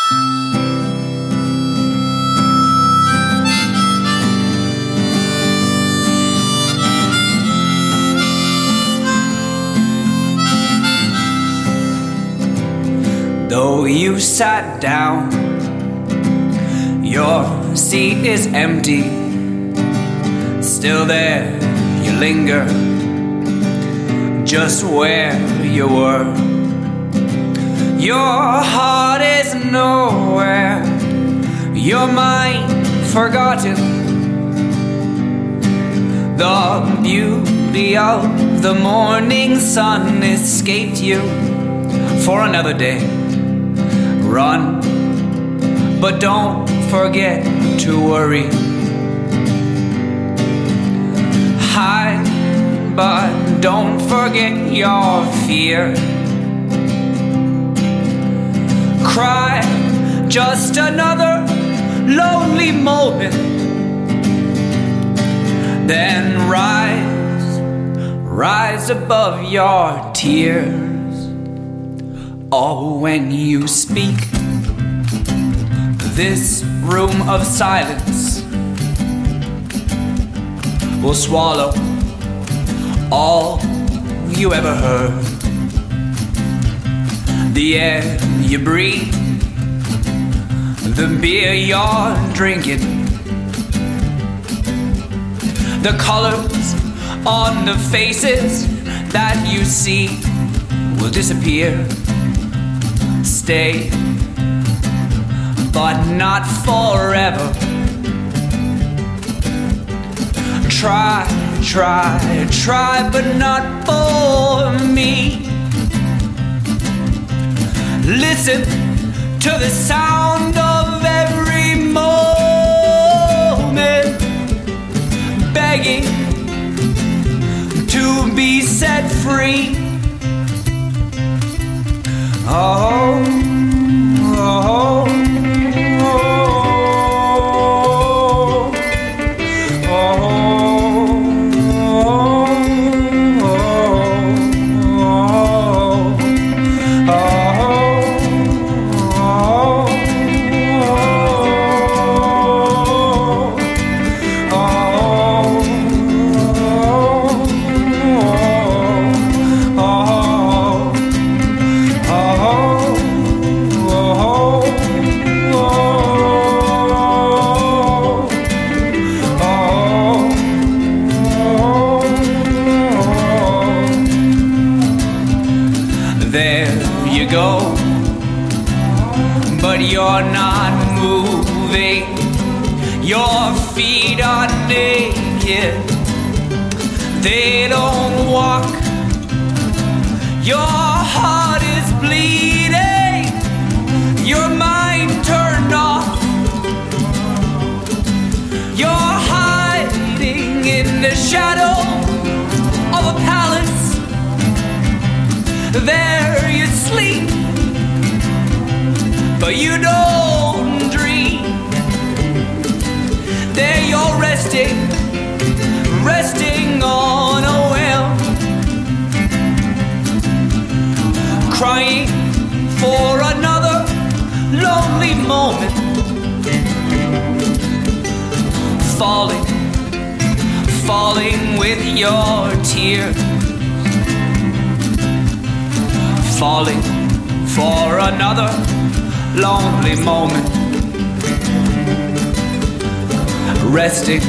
Though you sat down, your seat is empty. Still there you linger, just where you were. Your heart is nowhere, your mind forgotten. The beauty of the morning sun escaped you for another day. Run, but don't forget to worry. Hide, but don't forget your fear. Cry, just another lonely moment. Then rise above your tears. Oh, when you speak, this room of silence will swallow all you ever heard. The air you breathe, the beer you're drinking, the colors on the faces that you see will disappear. Stay, but not forever. Try, but not for me. Listen to the sound of every moment, begging to be set free. Oh, oh, you're not moving, your feet are naked, they don't walk, your heart is bleeding, your mind turned off, you're hiding in the shadow of a palace, there you sleep, but you don't dream. There you're resting on a well, crying for another lonely moment, falling with your tears, falling for another lonely moment, resting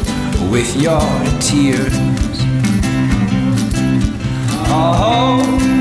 with your tears. Oh.